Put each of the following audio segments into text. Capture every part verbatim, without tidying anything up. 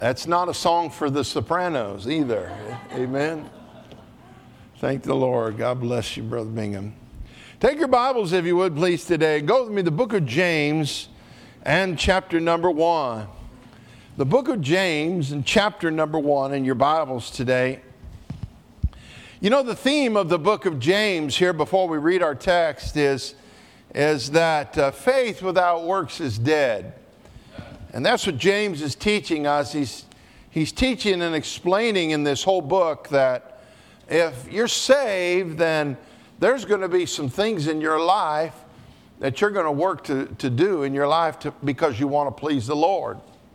That's not a song for the sopranos either. Amen. Thank the Lord. God bless you, Brother Bingham. Take your Bibles, if you would, please, today. Go with me to the book of James and chapter number one. The book of James and chapter number one in your Bibles today. You know, the theme of the book of James here before we read our text is, is that uh, faith without works is dead. And that's what James is teaching us. He's, he's teaching and explaining in this whole book that if you're saved, then there's going to be some things in your life that you're going to work to, to do in your life to, because you want to please the Lord.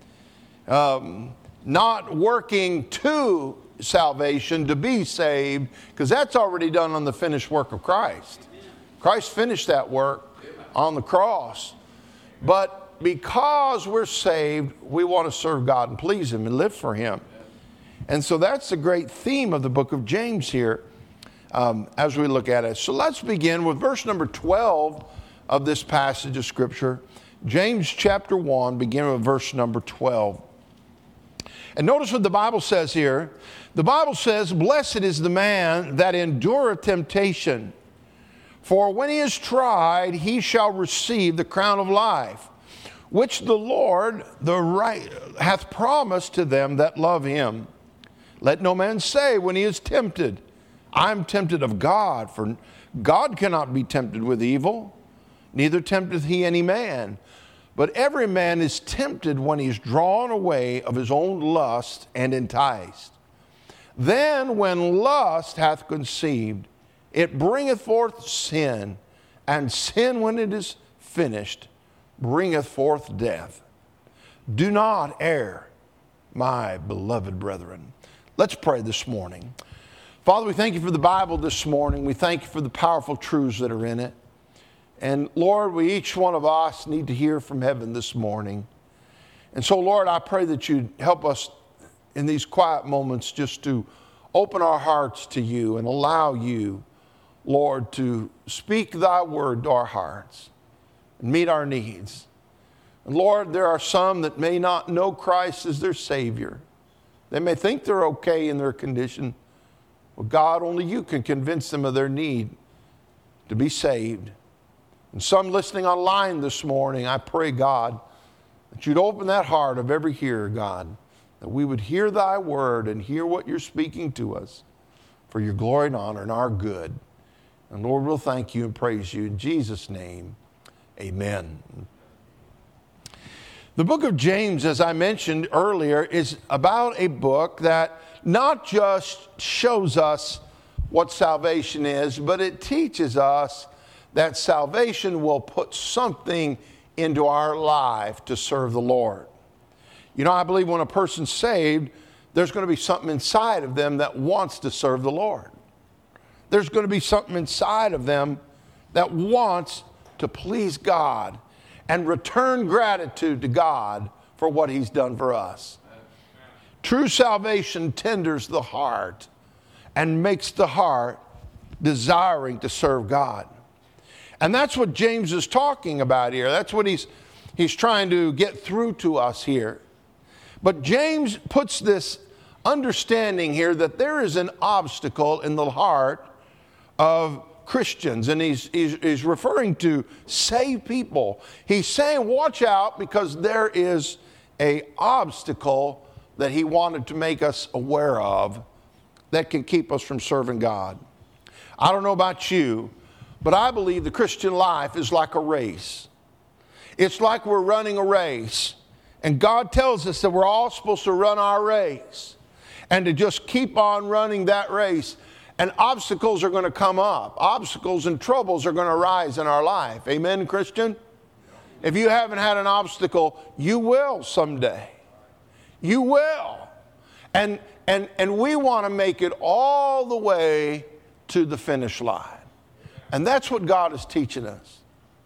Um, not working to salvation to be saved, because that's already done on the finished work of Christ. Christ finished that work on the cross. But because we're saved, we want to serve God and please Him and live for Him. And so that's the great theme of the book of James here um, as we look at it. So let's begin with verse number twelve of this passage of Scripture. James chapter one, beginning with verse number twelve. And notice what the Bible says here. The Bible says, "Blessed is the man that endureth temptation, for when he is tried, he shall receive the crown of life, which the Lord the right hath promised to them that love Him. Let no man say when he is tempted, I am tempted of God, for God cannot be tempted with evil, neither tempteth He any man. But every man is tempted when he is drawn away of his own lust and enticed. Then when lust hath conceived, it bringeth forth sin, and sin, when it is finished, bringeth forth death. Do not err, my beloved brethren." Let's pray this morning. Father, we thank You for the Bible this morning. We thank You for the powerful truths that are in it. And Lord, we each one of us need to hear from heaven this morning. And so, Lord, I pray that You'd help us in these quiet moments just to open our hearts to You and allow You, Lord, to speak Thy word to our hearts and meet our needs. And Lord, there are some that may not know Christ as their Savior. They may think they're okay in their condition. Well, God, only You can convince them of their need to be saved. And some listening online this morning, I pray, God, that You'd open that heart of every hearer, God, that we would hear Thy word and hear what You're speaking to us for Your glory and honor and our good. And Lord, we'll thank You and praise You in Jesus' name. Amen. The book of James, as I mentioned earlier, is about a book that not just shows us what salvation is, but it teaches us that salvation will put something into our life to serve the Lord. You know, I believe when a person's saved, there's going to be something inside of them that wants to serve the Lord. There's going to be something inside of them that wants to please God and return gratitude to God for what He's done for us. True salvation tenders the heart and makes the heart desiring to serve God. And that's what James is talking about here. That's what he's, he's trying to get through to us here. But James puts this understanding here that there is an obstacle in the heart of Christians, and he's, he's, he's referring to saved people. He's saying, watch out, because there is an obstacle that he wanted to make us aware of that can keep us from serving God. I don't know about you, but I believe the Christian life is like a race. It's like we're running a race, and God tells us that we're all supposed to run our race and to just keep on running that race. And obstacles are going to come up. Obstacles and troubles are going to arise in our life. Amen, Christian? If you haven't had an obstacle, you will someday. You will. And, and, and we want to make it all the way to the finish line. And that's what God is teaching us.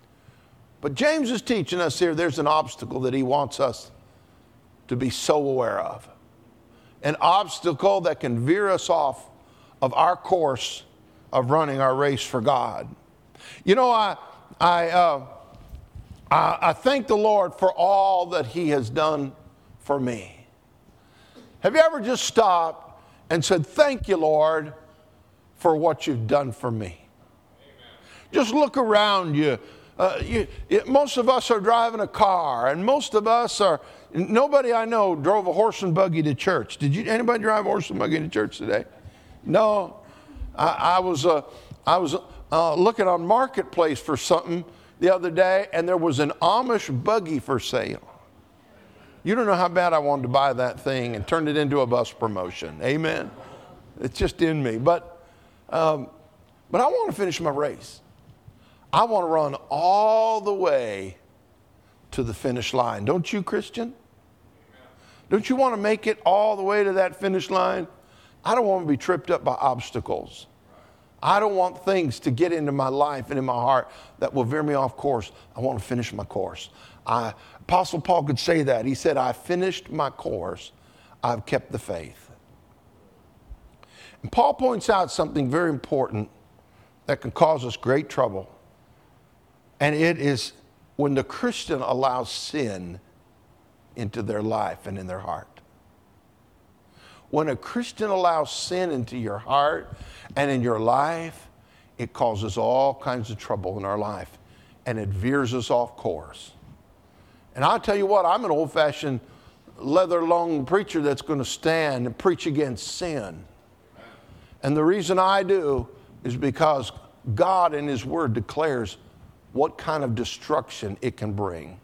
But James is teaching us here there's an obstacle that he wants us to be so aware of. An obstacle that can veer us off of our course of running our race for God. You know, I, I, uh, I, I thank the Lord for all that He has done for me. Have you ever just stopped and said, thank you, Lord, for what you've done for me? Amen. Just look around you. Uh, you it, most of us are driving a car, and most of us are, nobody I know drove a horse and buggy to church. Did you? Anybody drive a horse and buggy to church today? No. I, I was, uh, I was uh, looking on Marketplace for something the other day, and there was an Amish buggy for sale. You don't know how bad I wanted to buy that thing and turn it into a bus promotion. Amen. It's just in me. But, um, but I want to finish my race. I want to run all the way to the finish line. Don't you, Christian? Don't you want to make it all the way to that finish line? I don't want to be tripped up by obstacles. I don't want things to get into my life and in my heart that will veer me off course. I want to finish my course. I, Apostle Paul could say that. He said, I finished my course. I've kept the faith. And Paul points out something very important that can cause us great trouble. And it is when the Christian allows sin into their life and in their heart. When a Christian allows sin into your heart and in your life, it causes all kinds of trouble in our life. And it veers us off course. And I'll tell you what, I'm an old-fashioned leather-lung preacher that's going to stand and preach against sin. And the reason I do is because God in His Word declares what kind of destruction it can bring.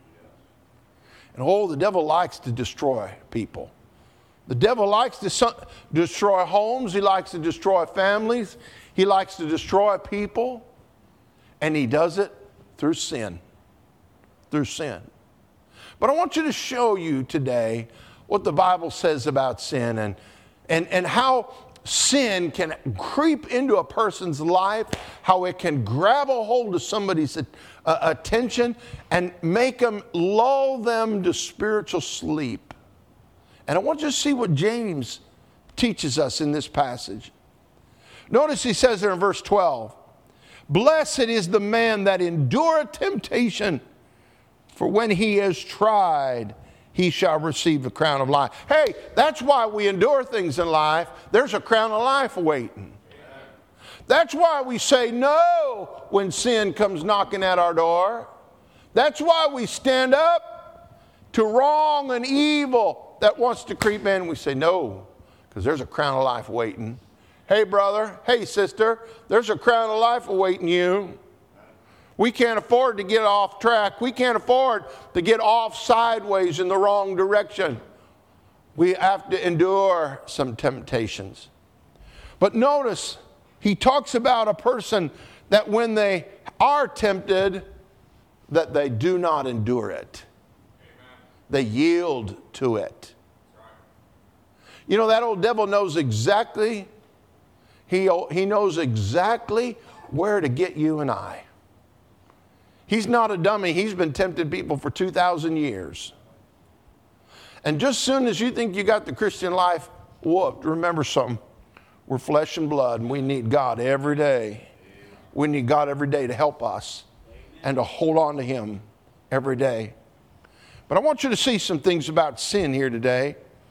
And oh, the devil likes to destroy people. The devil likes to destroy homes. He likes to destroy families. He likes to destroy people. And he does it through sin. Through sin. But I want you to show you today what the Bible says about sin and, and, and how sin can creep into a person's life, how it can grab a hold of somebody's uh, attention and make them, lull them to spiritual sleep. And I want you to see what James teaches us in this passage. Notice he says there in verse twelve, blessed is the man that endureth temptation, for when he is tried, he shall receive the crown of life. Hey, that's why we endure things in life. There's a crown of life awaiting. That's why we say no when sin comes knocking at our door. That's why we stand up to wrong and evil that wants to creep in. We say no, because there's a crown of life waiting. Hey, brother. Hey, sister. There's a crown of life awaiting you. We can't afford to get off track. We can't afford to get off sideways in the wrong direction. We have to endure some temptations. But notice, he talks about a person that when they are tempted, that they do not endure it. Amen. They yield to it. Right. You know, that old devil knows exactly, he, he knows exactly where to get you and I. He's not a dummy. He's been tempting people for two thousand years. And just as soon as you think you got the Christian life whooped, remember something. We're flesh and blood, and we need God every day. We need God every day to help us and to hold on to Him every day. But I want you to see some things about sin here today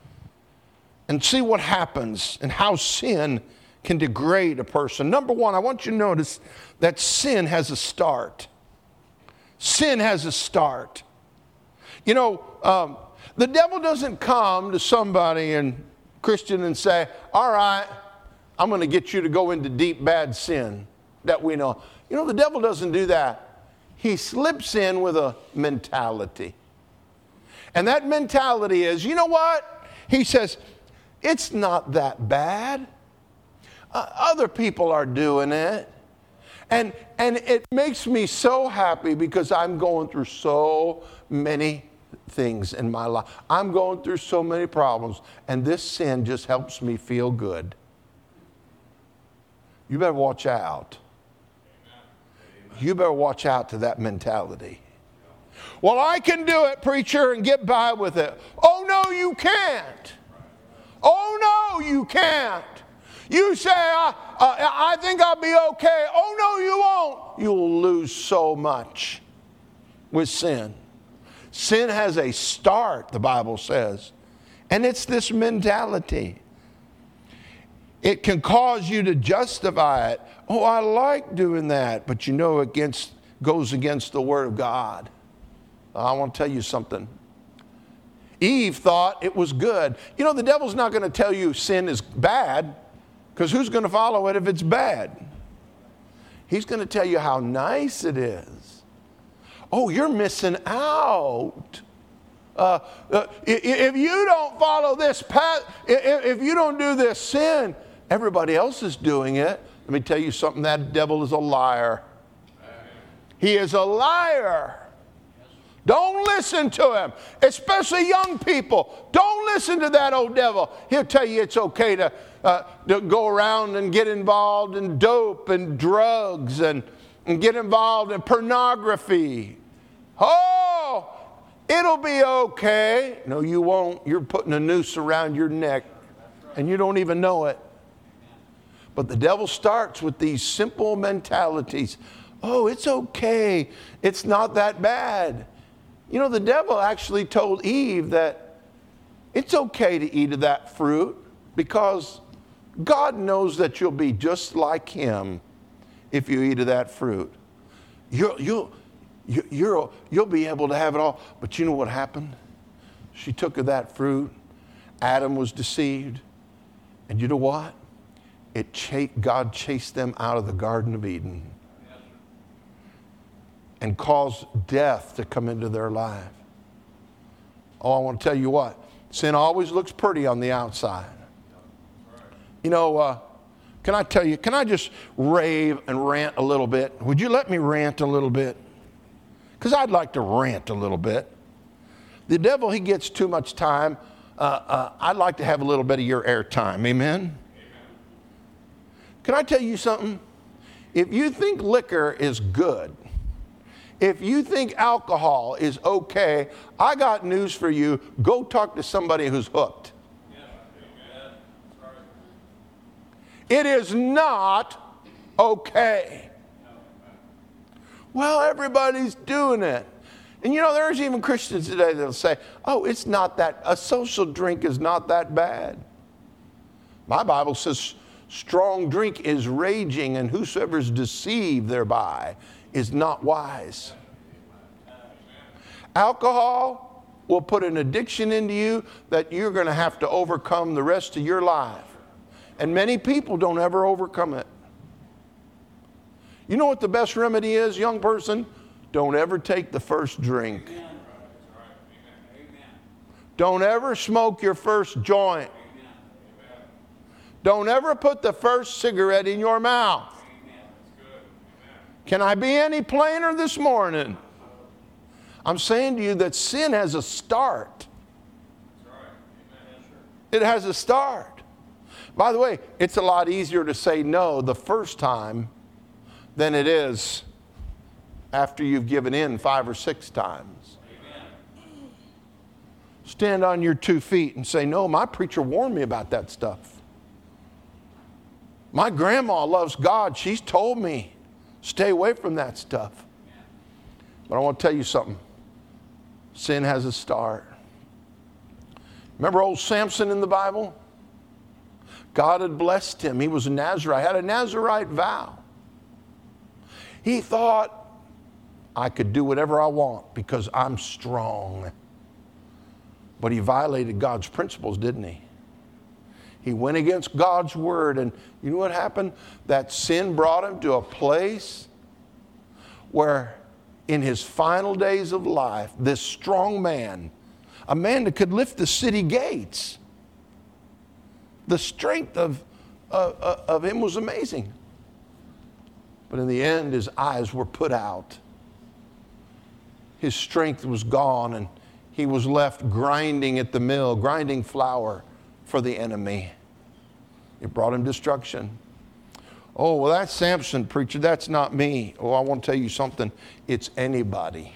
and see what happens and how sin can degrade a person. Number one, I want you to notice that sin has a start. Sin has a start. You know, um, the devil doesn't come to somebody and Christian and say, all right, I'm going to get you to go into deep bad sin that we know. You know, the devil doesn't do that. He slips in with a mentality. And that mentality is, you know what? He says, it's not that bad. Uh, other people are doing it. And, and it makes me so happy because I'm going through so many things in my life. I'm going through so many problems. And this sin just helps me feel good. You better watch out. You better watch out to that mentality. Well, I can do it, preacher, and get by with it. Oh, no, you can't. Oh, no, you can't. You say, I, uh, I think I'll be okay. Oh, no, you won't. You'll lose so much with sin. Sin has a start, the Bible says, And it's this mentality. It can cause you to justify it. Oh, I like doing that. But you know, it against, goes against the Word of God. I want to tell you something. Eve thought it was good. You know, the devil's not going to tell you sin is bad, because who's going to follow it if it's bad? He's going to tell you how nice it is. Oh, you're missing out. Uh, uh, if you don't follow this path, if you don't do this sin, everybody else is doing it. Let me tell you something, that devil is a liar. He is a liar. Don't listen to him, especially young people. Don't listen to that old devil. He'll tell you it's okay to, uh, to go around and get involved in dope and drugs and, and get involved in pornography. Oh, it'll be okay. No, you won't. You're putting a noose around your neck, and you don't even know it. But the devil starts with these simple mentalities. Oh, it's okay. It's not that bad. You know, the devil actually told Eve that it's okay to eat of that fruit because God knows that you'll be just like him if you eat of that fruit. You'll, you'll, you'll, you'll be able to have it all. But you know what happened? She took of that fruit. Adam was deceived. And you know what? It ch- God chased them out of the Garden of Eden and caused death to come into their life. Oh, I want to tell you what. Sin always looks pretty on the outside. You know, uh, can I tell you, can I just rave and rant a little bit? Would you let me rant a little bit? Because I'd like to rant a little bit. The devil, he gets too much time. Uh, uh, I'd like to have a little bit of your airtime. Amen? Amen? Can I tell you something? If you think liquor is good, if you think alcohol is okay, I got news for you. Go talk to somebody who's hooked. It is not okay. Well, everybody's doing it. And you know, there's even Christians today that'll say, oh, it's not that, a social drink is not that bad. My Bible says strong drink is raging, and whosoever is deceived thereby is not wise. Alcohol will put an addiction into you that you're going to have to overcome the rest of your life. And many people don't ever overcome it. You know what the best remedy is, young person? Don't ever take the first drink. Don't ever smoke your first joint. Don't ever put the first cigarette in your mouth. Can I be any plainer this morning? I'm saying to you that sin has a start. It has a start. By the way, it's a lot easier to say no the first time than it is after you've given in five or six times. Stand on your two feet and say, no, my preacher warned me about that stuff. My grandma loves God. She's told me. Stay away from that stuff. But I want to tell you something. Sin has a start. Remember old Samson in the Bible? God had blessed him. He was a Nazarite, had a Nazarite vow. He thought, I could do whatever I want because I'm strong. But he violated God's principles, didn't he? He went against God's word, and you know what happened? That sin brought him to a place where in his final days of life, this strong man, a man that could lift the city gates, the strength of, uh, of him was amazing. But in the end, his eyes were put out. His strength was gone, and he was left grinding at the mill, grinding flour for the enemy. It brought him destruction. Oh, well, that's Samson, preacher. That's not me. Oh, I want to tell you something. It's anybody.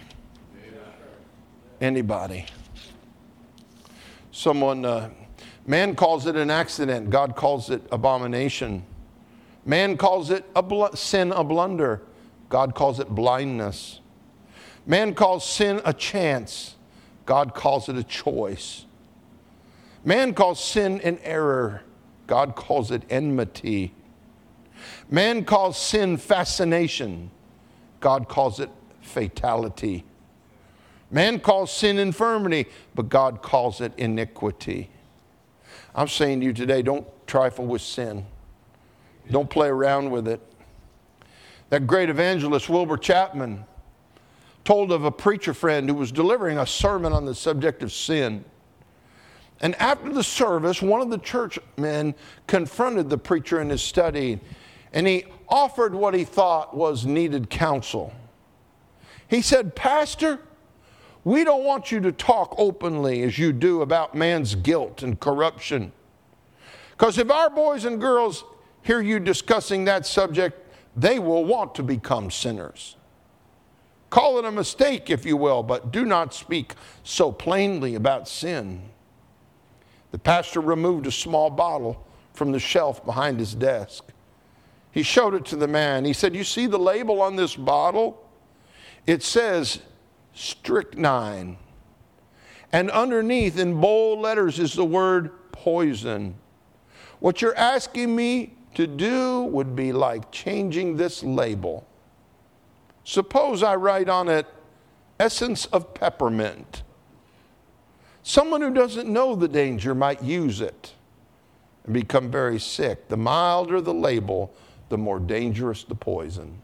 Anybody. Someone, uh, man calls it an accident. God calls it abomination. Man calls it a bl- sin, a blunder. God calls it blindness. Man calls sin a chance. God calls it a choice. Man calls sin an error. God calls it enmity. Man calls sin fascination. God calls it fatality. Man calls sin infirmity, but God calls it iniquity. I'm saying to you today, don't trifle with sin. Don't play around with it. That great evangelist, Wilbur Chapman, told of a preacher friend who was delivering a sermon on the subject of sin. And after the service, one of the church men confronted the preacher in his study, and he offered what he thought was needed counsel. He said, "Pastor, we don't want you to talk openly as you do about man's guilt and corruption. Because if our boys and girls hear you discussing that subject, they will want to become sinners. Call it a mistake, if you will, but do not speak so plainly about sin." The pastor removed a small bottle from the shelf behind his desk. He showed it to the man. He said, "You see the label on this bottle? It says strychnine. And underneath in bold letters is the word poison. What you're asking me to do would be like changing this label. Suppose I write on it, essence of peppermint. Someone who doesn't know the danger might use it and become very sick. The milder the label, the more dangerous the poison."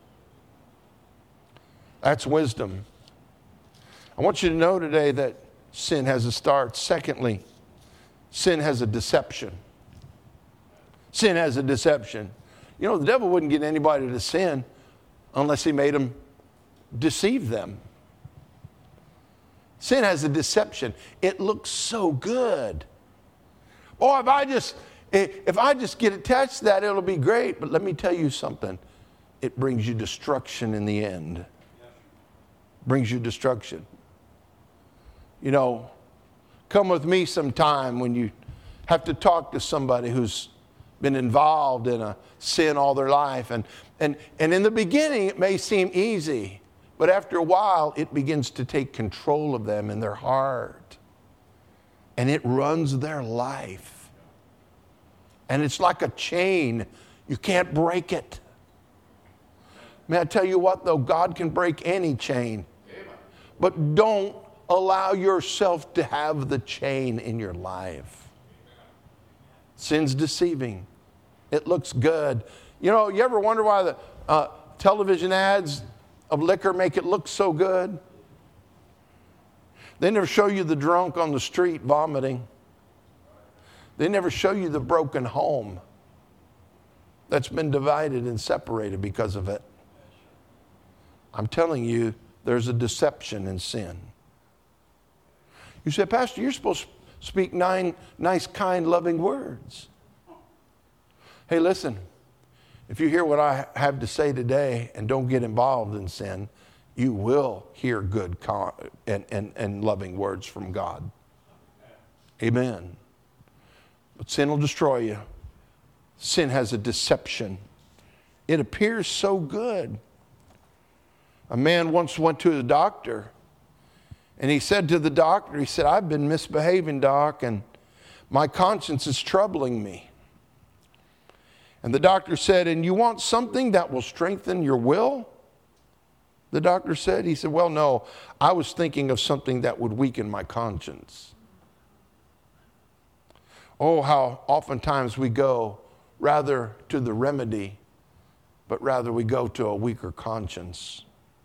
That's wisdom. I want you to know today that sin has a start. Secondly, sin has a deception. Sin has a deception. You know, the devil wouldn't get anybody to sin unless he made them deceive them. Sin has a deception. It looks so good. Oh, if I just if I just get attached to that, it'll be great. But let me tell you something. It brings you destruction in the end. Brings you destruction. You know, come with me sometime when you have to talk to somebody who's been involved in a sin all their life. And, and, and in the beginning, it may seem easy. But after a while, it begins to take control of them in their heart. And it runs their life. And it's like a chain. You can't break it. May I tell you what, though? God can break any chain. But don't allow yourself to have the chain in your life. Sin's deceiving. It looks good. You know, you ever wonder why the uh, television ads of liquor make it look so good? They never show you the drunk on the street vomiting. They never show you the broken home that's been divided and separated because of it. I'm telling you, there's a deception in sin. You say, "Pastor, you're supposed to speak nine nice, kind, loving words." Hey, listen, if you hear what I have to say today and don't get involved in sin, you will hear good con- and, and, and loving words from God. Amen. But sin will destroy you. Sin has a deception. It appears so good. A man once went to the doctor, and he said to the doctor, he said, "I've been misbehaving, doc, and my conscience is troubling me." And the doctor said, "And you want something that will strengthen your will?" The doctor said. He said, "Well, no, I was thinking of something that would weaken my conscience." Oh, how oftentimes we go rather to the remedy, but rather we go to a weaker conscience.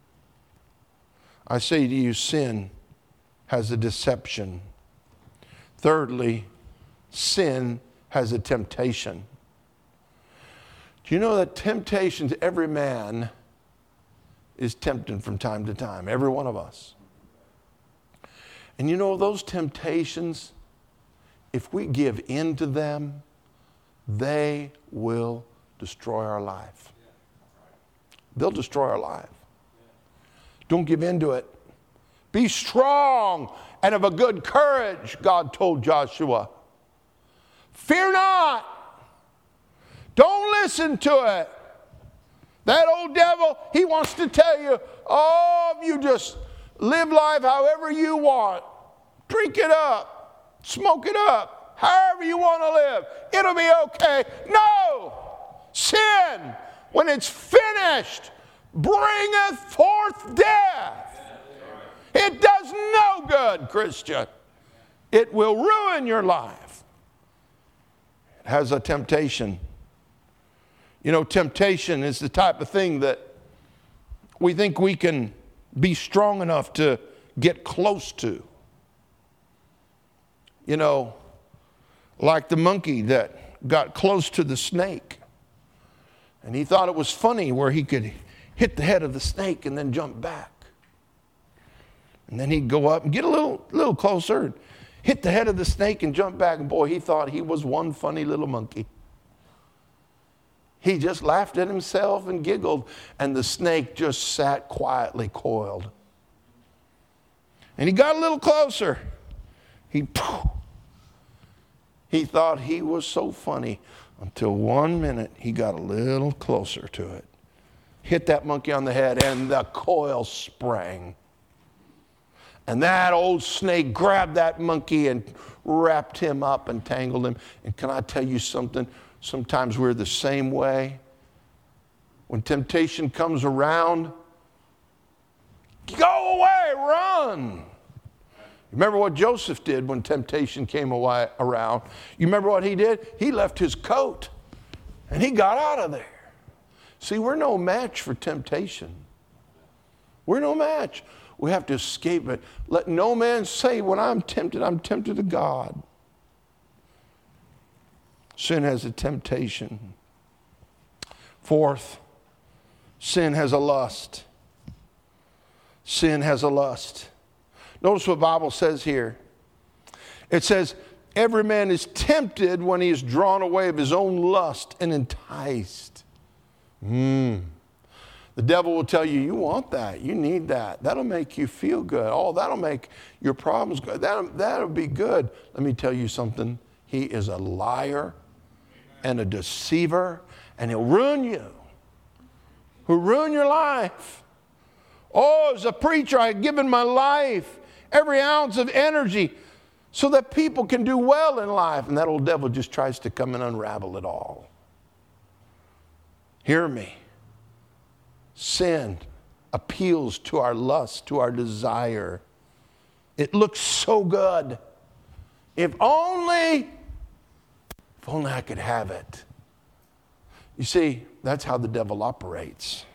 I say to you, sin has a deception. Thirdly, sin has a temptation. Do you know that temptation to every man is tempted from time to time? Every one of us. And you know those temptations, if we give in to them, they will destroy our life. They'll destroy our life. Don't give in to it. Be strong and of a good courage, God told Joshua. Fear not. Don't listen to it. That old devil, he wants to tell you, oh, if you just live life however you want, drink it up, Smoke it up. However you want to live. It'll be okay. No! Sin, when it's finished, bringeth forth death. It does no good, Christian. It will ruin your life. It has a temptation. You know, temptation is the type of thing that we think we can be strong enough to get close to. You know, like the monkey that got close to the snake. And he thought it was funny where he could hit the head of the snake and then jump back. And then he'd go up and get a little, little closer and hit the head of the snake and jump back. And boy, he thought he was one funny little monkey. He just laughed at himself and giggled, and the snake just sat quietly coiled. And he got a little closer. He, he thought he was so funny until one minute he got a little closer to it. Hit that monkey on the head, and the coil sprang. And that old snake grabbed that monkey and wrapped him up and tangled him. And can I tell you something? Sometimes we're the same way. When temptation comes around, go away, run. Remember what Joseph did when temptation came away, around? You remember what he did? He left his coat and he got out of there. See, we're no match for temptation. We're no match. We have to escape it. Let no man say, when I'm tempted, I'm tempted of God. Sin has a temptation. Fourth, sin has a lust. Sin has a lust. Notice what the Bible says here. It says, every man is tempted when he is drawn away of his own lust and enticed. Hmm. The devil will tell you, you want that. You need that. That'll make you feel good. Oh, that'll make your problems good. That'll, that'll be good. Let me tell you something. He is a liar and a deceiver, and he'll ruin you. He'll ruin your life. Oh, as a preacher, I've given my life, every ounce of energy, so that people can do well in life. And that old devil just tries to come and unravel it all. Hear me. Sin appeals to our lust, to our desire. It looks so good. If only, if only I could have it. You see, that's how the devil operates.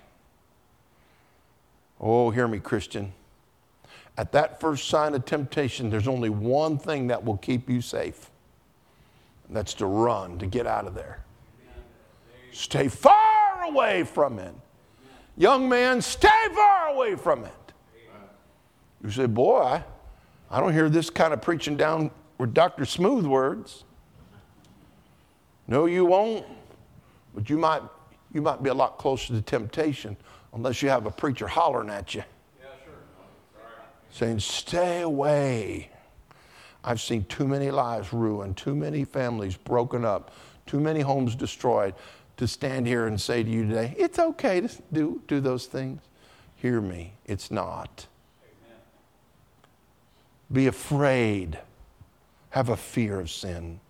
Oh, hear me, Christian. At that first sign of temptation, there's only one thing that will keep you safe. And that's to run, to get out of there. Stay far away from it. Young man, stay far away from it. You say, boy, I, I don't hear this kind of preaching down with Doctor Smooth words. No, you won't. But you might, you might be a lot closer to temptation unless you have a preacher hollering at you. Yeah, sure. Saying, stay away. I've seen too many lives ruined, too many families broken up, too many homes destroyed, to stand here and say to you today, it's okay to do, do those things. Hear me, it's not. Amen. Be afraid. Have a fear of sin.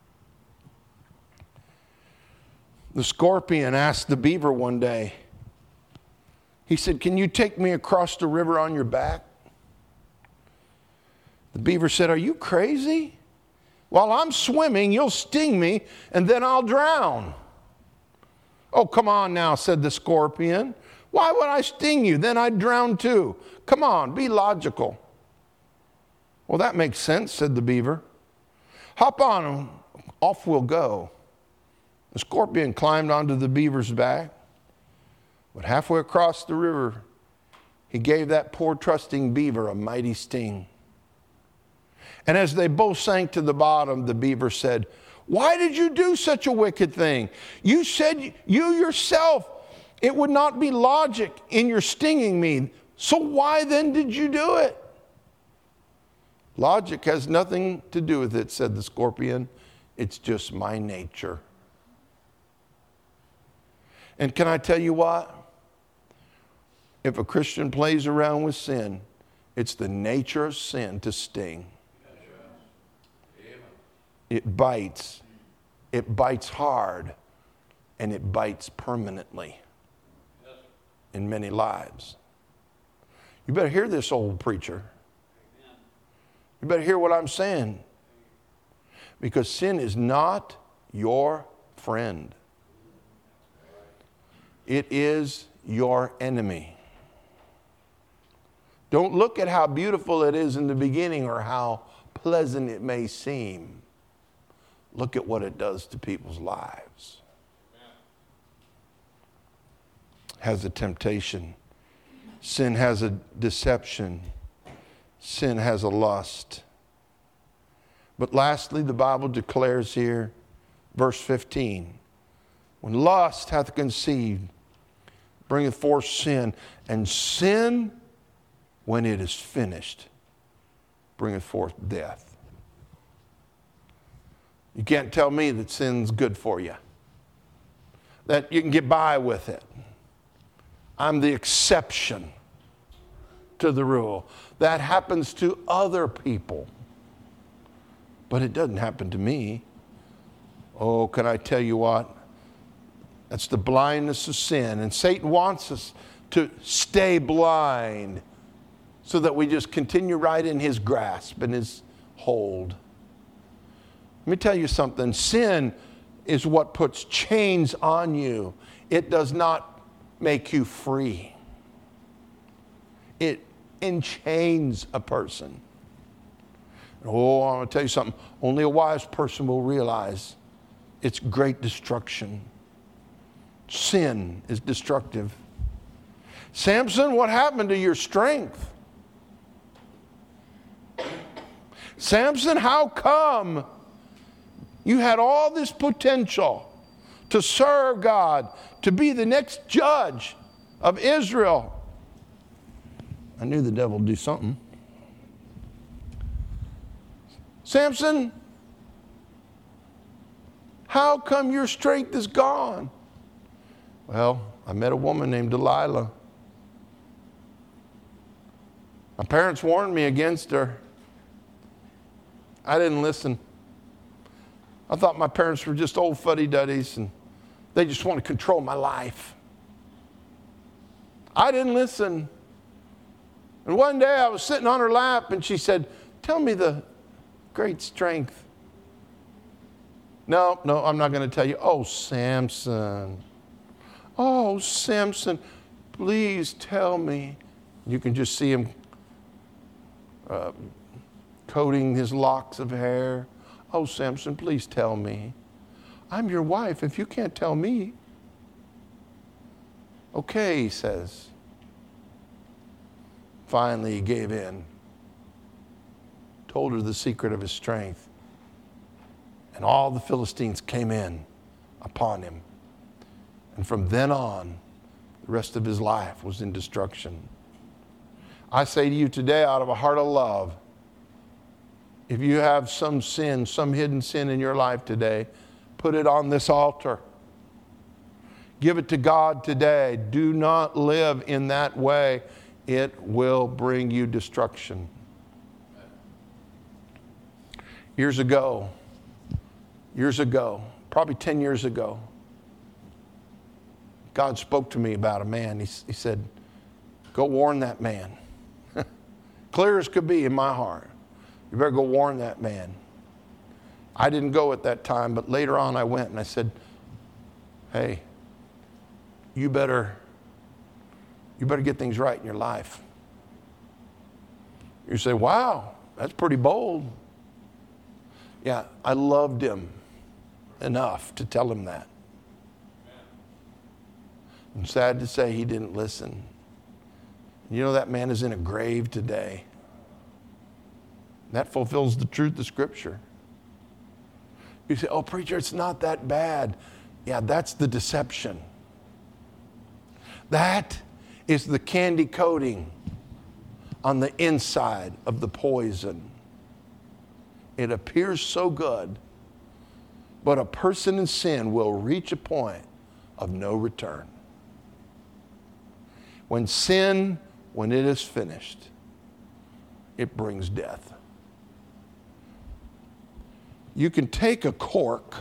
The scorpion asked the beaver one day, he said, can you take me across the river on your back? The beaver said, are you crazy? While I'm swimming, you'll sting me and then I'll drown. Oh, come on now, said the scorpion. Why would I sting you? Then I'd drown too. Come on, be logical. Well, that makes sense, said the beaver. Hop on and off we'll go. The scorpion climbed onto the beaver's back, but halfway across the river, he gave that poor trusting beaver a mighty sting. And as they both sank to the bottom, the beaver said, why did you do such a wicked thing? You said you yourself, it would not be logic in your stinging me. So why then did you do it? Logic has nothing to do with it, said the scorpion. It's just my nature. And can I tell you what? If a Christian plays around with sin, it's the nature of sin to sting. It bites. It bites hard, and it bites permanently in many lives. You better hear this, old preacher. You better hear what I'm saying. Because sin is not your friend. It is your enemy. Don't look at how beautiful it is in the beginning or how pleasant it may seem. Look at what it does to people's lives. Has a temptation. Sin has a deception. Sin has a lust. But lastly, the Bible declares here, verse fifteen, when lust hath conceived, bringeth forth sin, and sin, when it is finished, bringeth forth death. You can't tell me that sin's good for you, that you can get by with it. I'm the exception to the rule. That happens to other people, but it doesn't happen to me. Oh, can I tell you what? That's the blindness of sin. And Satan wants us to stay blind so that we just continue right in his grasp and his hold. Let me tell you something. Sin is what puts chains on you. It does not make you free. It enchains a person. Oh, I'm going to tell you something. Only a wise person will realize it's great destruction. Sin is destructive. Samson, what happened to your strength? Samson, how come you had all this potential to serve God, to be the next judge of Israel? I knew the devil would do something. Samson, how come your strength is gone? Well, I met a woman named Delilah. My parents warned me against her. I didn't listen. I thought my parents were just old fuddy-duddies and they just want to control my life. I didn't listen. And one day I was sitting on her lap and she said, "Tell me the great strength." No, no, I'm not going to tell you. Oh, Samson. Oh, Samson, please tell me. You can just see him uh, coating his locks of hair. Oh, Samson, please tell me. I'm your wife if you can't tell me. Okay, he says. Finally, he gave in. Told her the secret of his strength. And all the Philistines came in upon him. And from then on, the rest of his life was in destruction. I say to you today, out of a heart of love, if you have some sin, some hidden sin in your life today, put it on this altar. Give it to God today. Do not live in that way. It will bring you destruction. Years ago, years ago, probably ten years ago, God spoke to me about a man. He, he said, go warn that man. Clear as could be in my heart. You better go warn that man. I didn't go at that time, but later on I went and I said, hey, you better, you better get things right in your life. You say, wow, that's pretty bold. Yeah, I loved him enough to tell him that. I'm sad to say he didn't listen. You know, that man is in a grave today. That fulfills the truth of Scripture. You say, oh, preacher, it's not that bad. Yeah, that's the deception. That is the candy coating on the inside of the poison. It appears so good, but a person in sin will reach a point of no return. When sin, when it is finished, it brings death. you can take a cork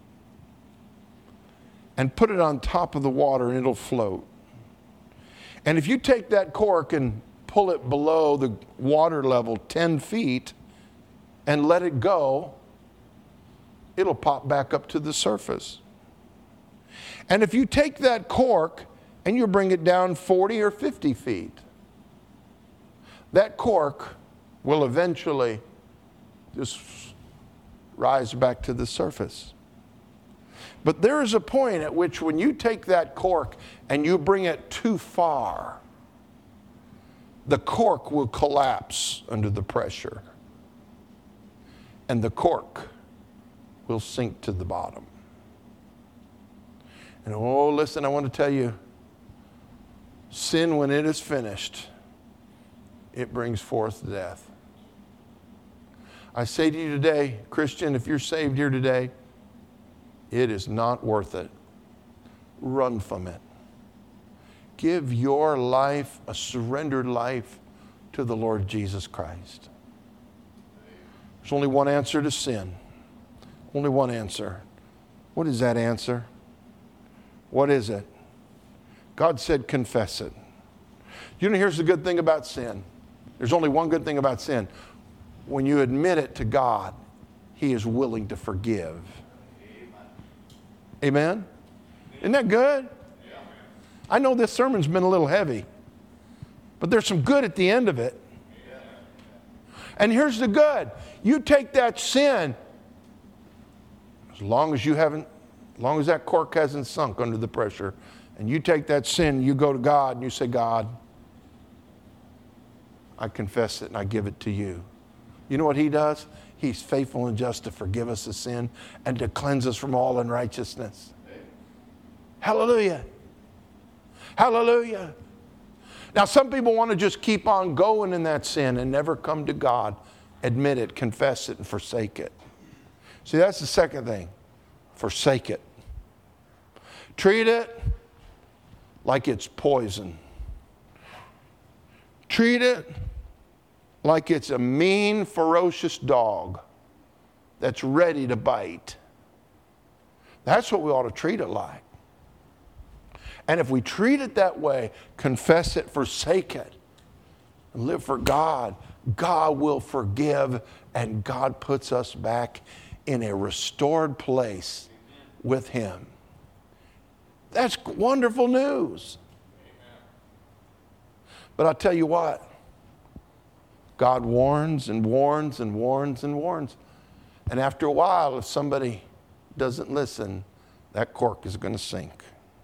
and put it on top of the water and it'll float. And if you take that cork and pull it below the water level ten feet and let it go, it'll pop back up to the surface. And if you take that cork and you bring it down forty or fifty feet, that cork will eventually just rise back to the surface. But there is a point at which when you take that cork and you bring it too far, the cork will collapse under the pressure. And the cork will sink to the bottom. And oh, listen, I want to tell you, sin, when it is finished, it brings forth death. I say to you today, Christian, if you're saved here today, it is not worth it. Run from it. Give your life, a surrendered life, to the Lord Jesus Christ. There's only one answer to sin. Only one answer. What is that answer? What is it? God said, confess it. You know, here's the good thing about sin. There's only one good thing about sin. When you admit it to God, He is willing to forgive. Amen? Isn't that good? I know this sermon's been a little heavy, but there's some good at the end of it. And here's the good. You take that sin, as long as you haven't, as long as that cork hasn't sunk under the pressure, and you take that sin, you go to God and you say, God, I confess it and I give it to you. You know what He does? He's faithful and just to forgive us of sin and to cleanse us from all unrighteousness. Hallelujah. Hallelujah. Now, some people want to just keep on going in that sin and never come to God, admit it, confess it, and forsake it. See, that's the second thing. Forsake it. Treat it like it's poison. Treat it like it's a mean, ferocious dog that's ready to bite. That's what we ought to treat it like. And if we treat it that way, confess it, forsake it, and live for God, God will forgive, and God puts us back in a restored place with Him. That's wonderful news. But I'll tell you what, God warns and warns and warns and warns. And after a while, if somebody doesn't listen, that cork is going to sink.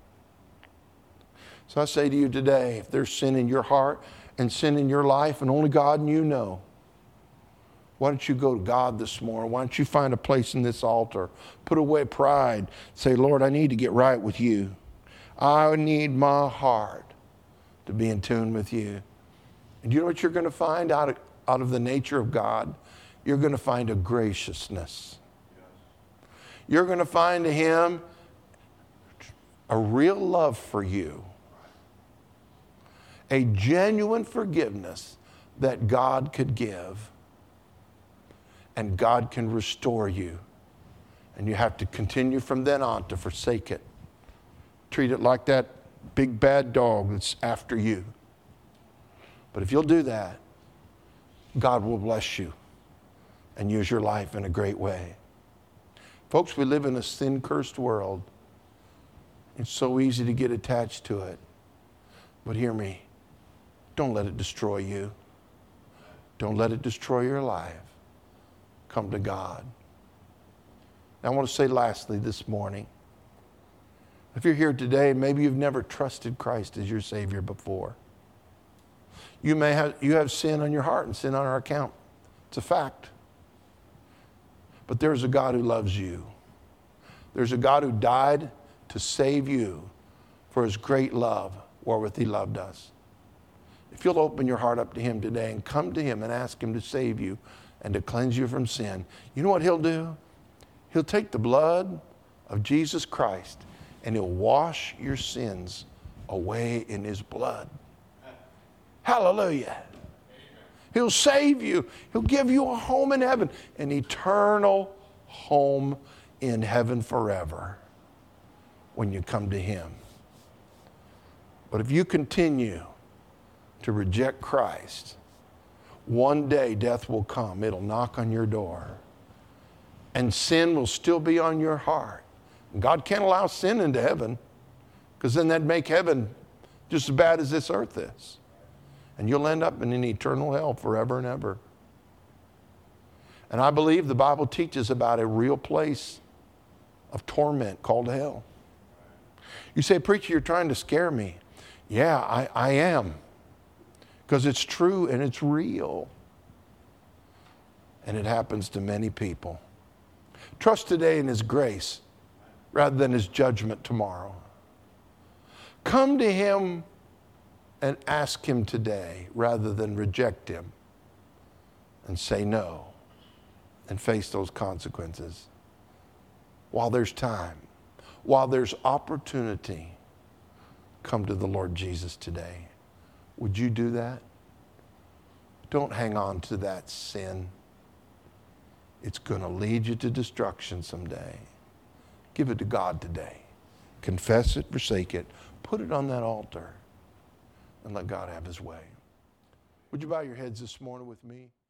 So I say to you today, if there's sin in your heart and sin in your life, and only God and you know, why don't you go to God this morning? Why don't you find a place in this altar? Put away pride. Say, Lord, I need to get right with you. I need my heart to be in tune with you. And you know what you're going to find out of, out of the nature of God? You're going to find a graciousness. You're going to find in Him a real love for you. A genuine forgiveness that God could give. And God can restore you. And you have to continue from then on to forsake it. Treat it like that big bad dog that's after you. But if you'll do that, God will bless you and use your life in a great way. Folks, we live in a sin-cursed world. It's so easy to get attached to it. But hear me. Don't let it destroy you. Don't let it destroy your life. Come to God. Now, I want to say lastly this morning, if you're here today, maybe you've never trusted Christ as your Savior before. You may have, you have sin on your heart and sin on our account. It's a fact. But there's a God who loves you. There's a God who died to save you for His great love wherewith He loved us. If you'll open your heart up to Him today and come to Him and ask Him to save you and to cleanse you from sin, you know what He'll do? He'll take the blood of Jesus Christ and He'll wash your sins away in His blood. Hallelujah. He'll save you. He'll give you a home in heaven, an eternal home in heaven forever when you come to him. But if you continue to reject Christ, one day death will come. It'll knock on your door. And sin will still be on your heart. God can't allow sin into heaven, because then that'd make heaven just as bad as this earth is. And you'll end up in an eternal hell forever and ever. And I believe the Bible teaches about a real place of torment called hell. You say, preacher, you're trying to scare me. Yeah, I, I am. Because it's true and it's real. And it happens to many people. Trust today in his grace rather than his judgment tomorrow. Come to him and ask him today rather than reject him and say no and face those consequences. While there's time, while there's opportunity, come to the Lord Jesus today. Would you do that? Don't hang on to that sin. It's going to lead you to destruction someday. Give it to God today. Confess it, forsake it, put it on that altar, and let God have his way. Would you bow your heads this morning with me?